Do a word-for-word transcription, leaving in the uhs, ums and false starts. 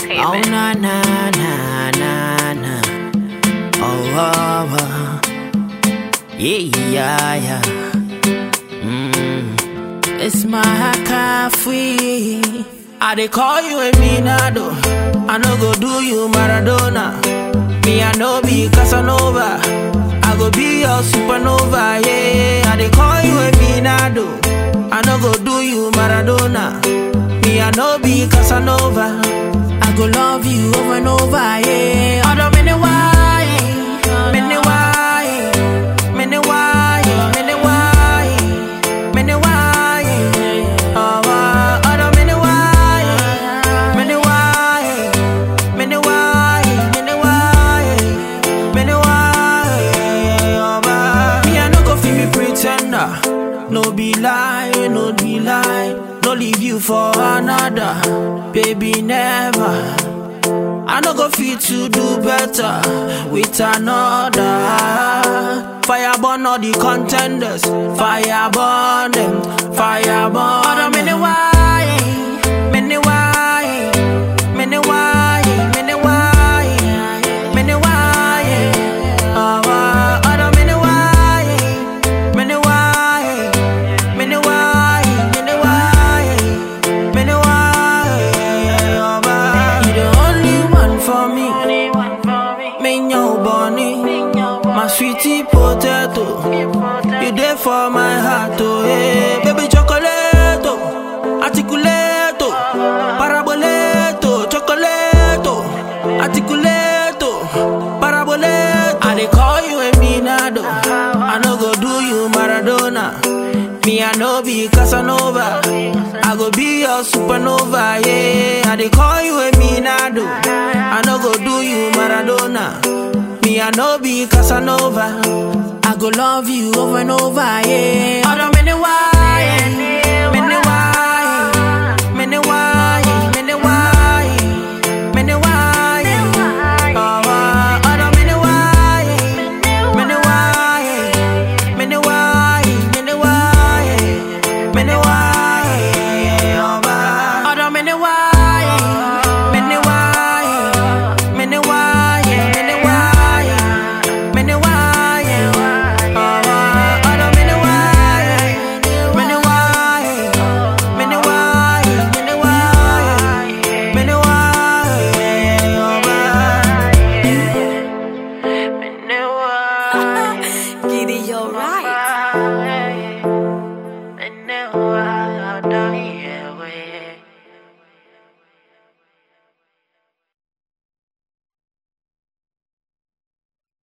Oh na na na na na. Oh oh oh. Yeah yeah yeah. Mm. It's my coffee. I dey call you a Minado. I no go do you Maradona. Me I no be Casanova. I go be your supernova. Yeah, I dey call you a Minado. I no go do you Maradona. Me I no be Casanova. I go love you over and over. Yeah, other many why, many why, many why, many why, many why. Oh, uh, other many why, many why, many why, many why, many why. Oh, uh, me I no go feel me pretender. No be lie, no be lie. No leave you for another, baby, never. I no go fit to do better with another. Fire burn all the contenders, fire burn them, fire burn. Other many why, many why, many why, many why, many why. Oh, uh, other many why, many why, many why, many why, many why. Oh, uh, you the only one for me, me your bunny, my sweetie potato. You there for my heart, oh hey, baby chocolate, articulate, paraboleto, chocolate, articulate, paraboleto. I dey call you a Minado. I no go do you Maradona. Me I no be Casanova. I go be your supernova. Yeah, I dey call you a Minado. I no go do you Maradona. Me I no be Casanova. I go love you over and over. Yeah, other many why, many why, many why, many why, many why. Oh, uh, other many why, many why, many why, many why, many why. Oh, uh, other many why, many why, many why, many why, many why. Giddy, you're right.